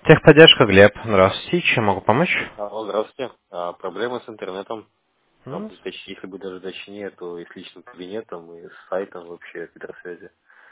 Техподдержка, Глеб. Здравствуйте. Чем могу помочь? Алло, здравствуйте. Проблемы с интернетом. Там, М, если бы даже точнее, то и с личным кабинетом, и с сайтом вообще гидросвязи.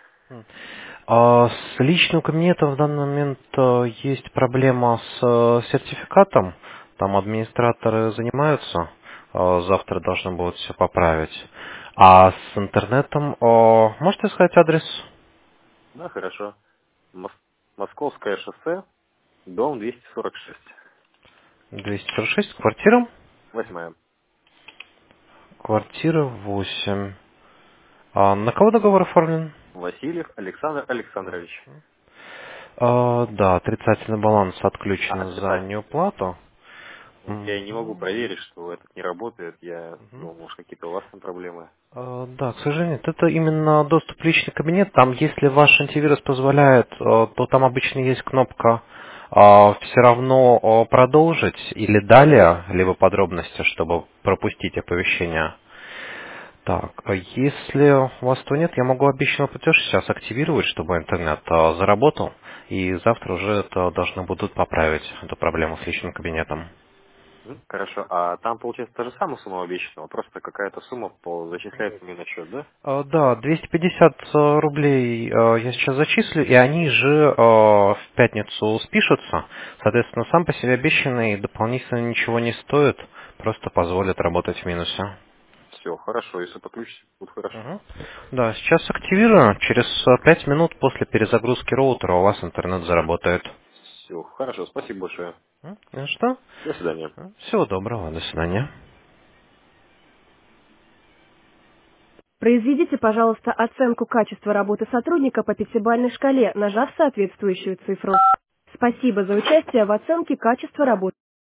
С личным кабинетом в данный момент есть проблема с сертификатом. Там администраторы занимаются. Завтра должны будут все поправить. А с интернетом можете сказать адрес? Да, хорошо. Мос- Московское шоссе, дом 246. 246, квартира? 8. Квартира 8. На кого договор оформлен? Васильев Александр Александрович. Да, отрицательный баланс отключен за Отрицательно. неуплату. Вот я и не могу Мгм. проверить, что этот не работает. Я Мгм. думал, может, какие-то у вас там проблемы. Да, к сожалению, это именно доступ в личный кабинет. Там, если ваш антивирус позволяет, то там обычно есть кнопка все равно продолжить или далее, либо подробности, чтобы пропустить оповещение. Так, если у вас этого нет, я могу обещанный платеж сейчас активировать, чтобы интернет заработал, и завтра уже это должны будут поправить эту проблему с личным кабинетом. Хорошо. А там, получается, та же самая сумма обещанного, просто какая-то сумма зачисляется мне на счет, да? Да, 250 рублей я сейчас зачислю, и они же в пятницу спишутся. Соответственно, сам по себе обещанный дополнительно ничего не стоит, просто позволит работать в минусе. Все, хорошо. Если подключите, будет хорошо. Мгм. Да, сейчас активирую. Через 5 минут после перезагрузки роутера у вас интернет заработает. Все, хорошо. Спасибо большое. Ну что? До свидания. Всего доброго, до свидания. Произведите, пожалуйста, оценку качества работы сотрудника по пятибалльной шкале, нажав соответствующую цифру. Спасибо за участие в оценке качества работы.